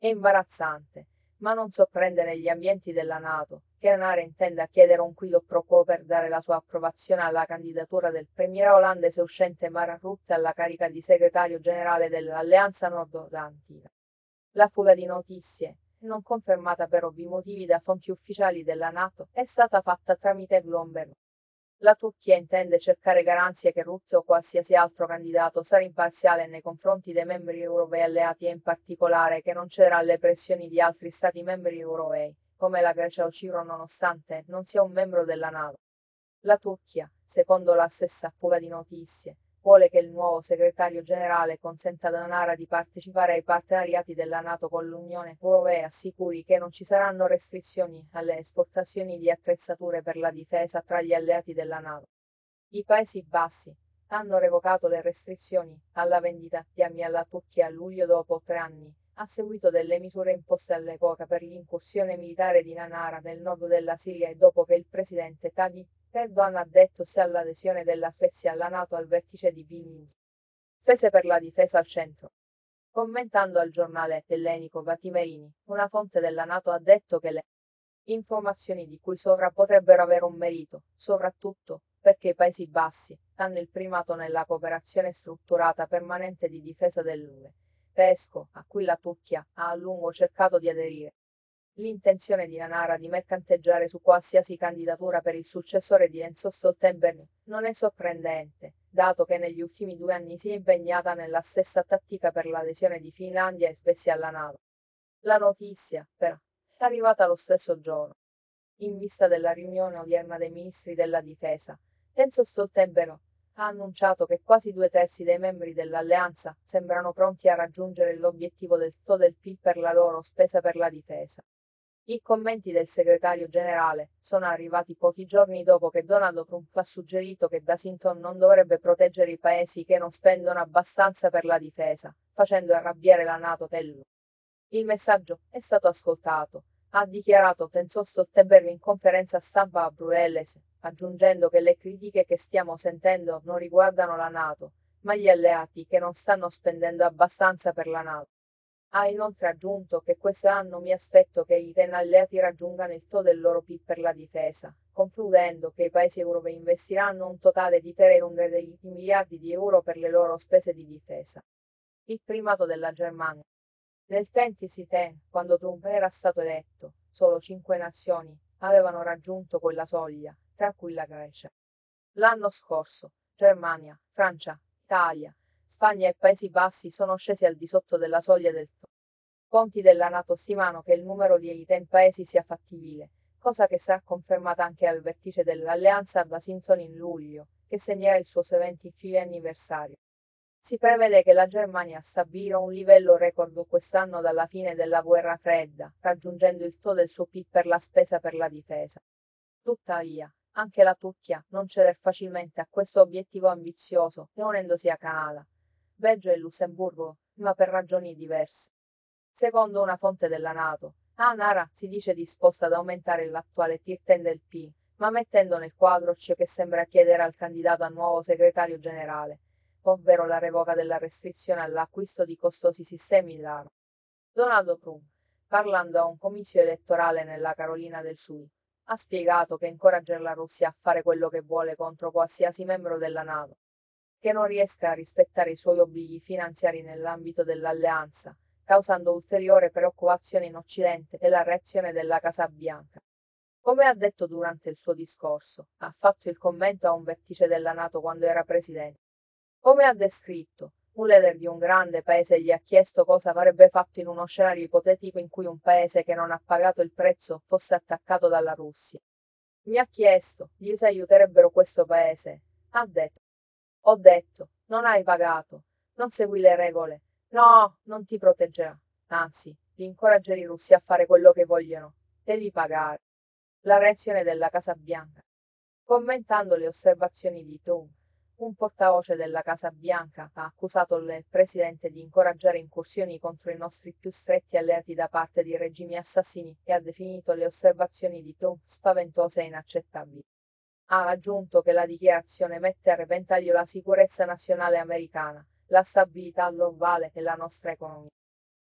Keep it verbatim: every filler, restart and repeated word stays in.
È imbarazzante, ma non sorprende negli ambienti della NATO, che Anara intenda chiedere un quid pro quo per dare la sua approvazione alla candidatura del premier olandese uscente Mark Rutte alla carica di segretario generale dell'Alleanza Nord-Atlantica. La fuga di notizie, non confermata per ovvi motivi da fonti ufficiali della NATO, è stata fatta tramite Bloomberg. La Turchia intende cercare garanzie che Rutte o qualsiasi altro candidato sarà imparziale nei confronti dei membri europei alleati e in particolare che non cederà alle pressioni di altri stati membri europei, come la Grecia o Cipro nonostante non sia un membro della NATO. La Turchia, secondo la stessa fuga di notizie, vuole che il nuovo segretario generale consenta ad Anara di partecipare ai partenariati della NATO con l'Unione Europea e assicuri che non ci saranno restrizioni alle esportazioni di attrezzature per la difesa tra gli alleati della NATO. I Paesi Bassi hanno revocato le restrizioni alla vendita di armi alla Turchia a luglio dopo tre anni, a seguito delle misure imposte all'epoca per l'incursione militare di Anara nel nord della Siria e dopo che il presidente Tayyip Erdogan ha detto sì all'adesione della Svezia alla NATO al vertice di Vilnius. Spese per la difesa al centro. Commentando al giornale ellenico Vatimerini, una fonte della NATO ha detto che le informazioni di cui sopra potrebbero avere un merito, soprattutto perché i Paesi Bassi hanno il primato nella cooperazione strutturata permanente di difesa dell'U E, PESCO, a cui la Turchia ha a lungo cercato di aderire. L'intenzione di Anara di mercanteggiare su qualsiasi candidatura per il successore di Enzo Stoltenberg non è sorprendente, dato che negli ultimi due anni si è impegnata nella stessa tattica per l'adesione di Finlandia e Svezia alla NATO. La notizia, però, è arrivata lo stesso giorno. In vista della riunione odierna dei ministri della difesa, Enzo Stoltenberg ha annunciato che quasi due terzi dei membri dell'alleanza sembrano pronti a raggiungere l'obiettivo del T O del P I L per la loro spesa per la difesa. I commenti del segretario generale sono arrivati pochi giorni dopo che Donald Trump ha suggerito che Washington non dovrebbe proteggere i paesi che non spendono abbastanza per la difesa, facendo arrabbiare la NATO per lui. Il messaggio è stato ascoltato, ha dichiarato Enzo Stoltenberg in conferenza stampa a Bruxelles, aggiungendo che le critiche che stiamo sentendo non riguardano la NATO, ma gli alleati che non stanno spendendo abbastanza per la NATO. Ha inoltre aggiunto che quest'anno mi aspetto che i ten alleati raggiungano il T O del loro P I L per la difesa, concludendo che i paesi europei investiranno un totale di trecentoventi miliardi di euro per le loro spese di difesa. Il primato della Germania. Nel Tentisi Ten, quando Trump era stato eletto, solo cinque nazioni avevano raggiunto quella soglia, tra cui la Grecia. L'anno scorso, Germania, Francia, Italia, Spagna e Paesi Bassi sono scesi al di sotto della soglia del T O. Fonti della NATO stimano che il numero di ten paesi sia fattibile, cosa che sarà confermata anche al vertice dell'alleanza a Washington in luglio, che segnerà il suo settantesimo anniversario. Si prevede che la Germania stabilirà un livello record quest'anno dalla fine della guerra fredda, raggiungendo il T O del suo P I L per la spesa per la difesa. Tuttavia, anche la Turchia non ceder facilmente a questo obiettivo ambizioso, unendosi a Canada, Belgio e Lussemburgo, ma per ragioni diverse. Secondo una fonte della NATO, Anara si dice disposta ad aumentare l'attuale tier ten del P I L, ma mettendo nel quadro ciò che sembra chiedere al candidato a nuovo segretario generale, ovvero la revoca della restrizione all'acquisto di costosi sistemi d'arma. Donald Trump, parlando a un comizio elettorale nella Carolina del Sud, ha spiegato che incoraggia la Russia a fare quello che vuole contro qualsiasi membro della NATO, che non riesca a rispettare i suoi obblighi finanziari nell'ambito dell'alleanza, causando ulteriore preoccupazione in Occidente e la reazione della Casa Bianca. Come ha detto durante il suo discorso, ha fatto il commento a un vertice della NATO quando era presidente. Come ha descritto, un leader di un grande paese gli ha chiesto cosa avrebbe fatto in uno scenario ipotetico in cui un paese che non ha pagato il prezzo fosse attaccato dalla Russia. Mi ha chiesto, gli se aiuterebbero questo paese. Ha detto. Ho detto, non hai pagato, non segui le regole, no, non ti proteggerà, anzi, li incoraggerà i russi a fare quello che vogliono, devi pagare. La reazione della Casa Bianca. Commentando le osservazioni di Trump, un portavoce della Casa Bianca ha accusato il presidente di incoraggiare incursioni contro i nostri più stretti alleati da parte di regimi assassini e ha definito le osservazioni di Trump spaventose e inaccettabili. Ha aggiunto che la dichiarazione mette a repentaglio la sicurezza nazionale americana, la stabilità globale e la nostra economia.